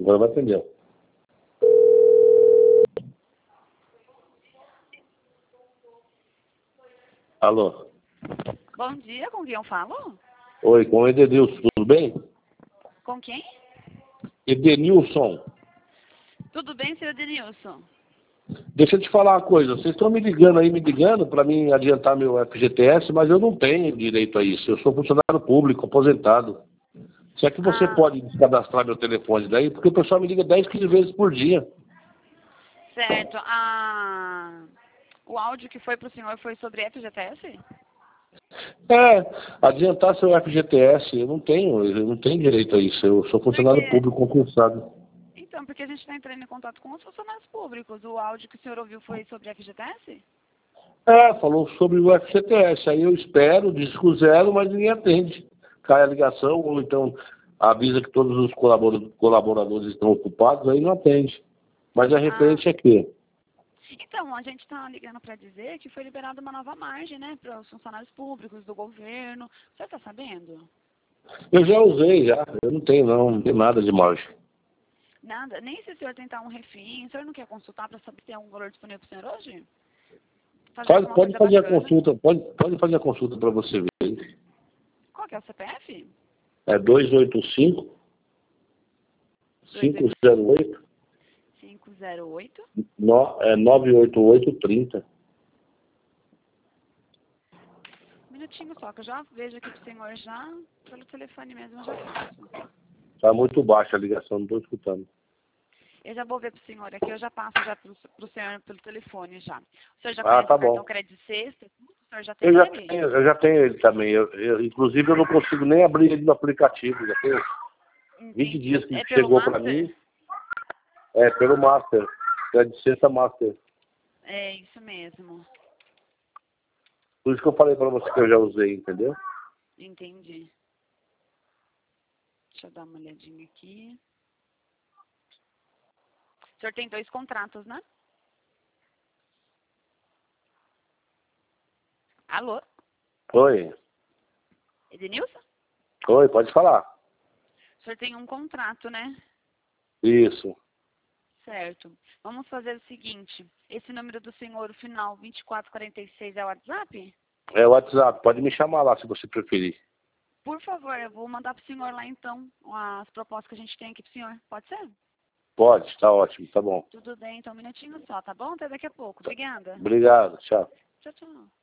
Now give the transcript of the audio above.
Agora vai atender. Alô? Bom dia, com quem eu falo? Oi, com o Edenilson, tudo bem? Com quem? Edenilson, Tudo bem, senhor Denilson? deixa eu te falar uma coisa. Vocês estão me ligando para mim adiantar meu FGTS, mas eu não tenho direito a isso. Eu sou funcionário público, aposentado. Será que você pode cadastrar meu telefone daí? Porque o pessoal me liga 10, 15 vezes por dia. Certo. O áudio que foi para o senhor foi sobre FGTS? Adiantar seu FGTS, eu não tenho direito a isso. Eu sou funcionário público concursado. Então, porque a gente está entrando em contato com os funcionários públicos. O áudio que o senhor ouviu foi sobre FGTS? Falou sobre o FGTS. Aí eu espero, disco zero, mas ninguém atende. Cai a ligação, ou então avisa que todos os colaboradores estão ocupados, aí não atende. Mas é referente a quê? Então, a gente está ligando para dizer que foi liberada uma nova margem, né, para os funcionários públicos do governo. O senhor está sabendo? Eu já usei, já. Eu não tenho nada de margem. Nada? Nem se o senhor tentar um refim, o senhor não quer consultar para saber se tem algum valor disponível para o senhor hoje? Pode fazer a consulta, pode fazer a consulta para você ver. Qual que é o CPF? É 285 508 508. 98830. Um minutinho só, que eu já vejo aqui pro senhor já, pelo telefone mesmo eu já faço. Tá muito baixa a ligação, não estou escutando. Eu já vou ver pro senhor aqui, eu já passo já pro senhor pelo telefone já. O senhor já conhece Tá o cartão bom. crédito de sexta? O senhor já tem ele? Eu já tenho ele também. Inclusive, eu não consigo nem abrir ele no aplicativo. Já tem 20 dias que chegou para mim. É, pelo Master. É de sexta Master. É, isso mesmo. Por isso que eu falei para você que eu já usei, entendeu? Entendi. Deixa eu dar uma olhadinha aqui. O senhor tem 2 contratos, né? Alô? Oi. Edenilson? Oi, pode falar. O senhor tem um contrato, né? Isso. Certo. Vamos fazer o seguinte. Esse número do senhor, o final 2446, é o WhatsApp? É o WhatsApp. Pode me chamar lá se você preferir. Por favor, eu vou mandar pro senhor lá então as propostas que a gente tem aqui pro senhor. Pode ser? Pode, tá ótimo, tá bom. Tudo bem, então um minutinho só, tá bom? Até daqui a pouco. Obrigada. Obrigado, tchau. Tchau, tchau.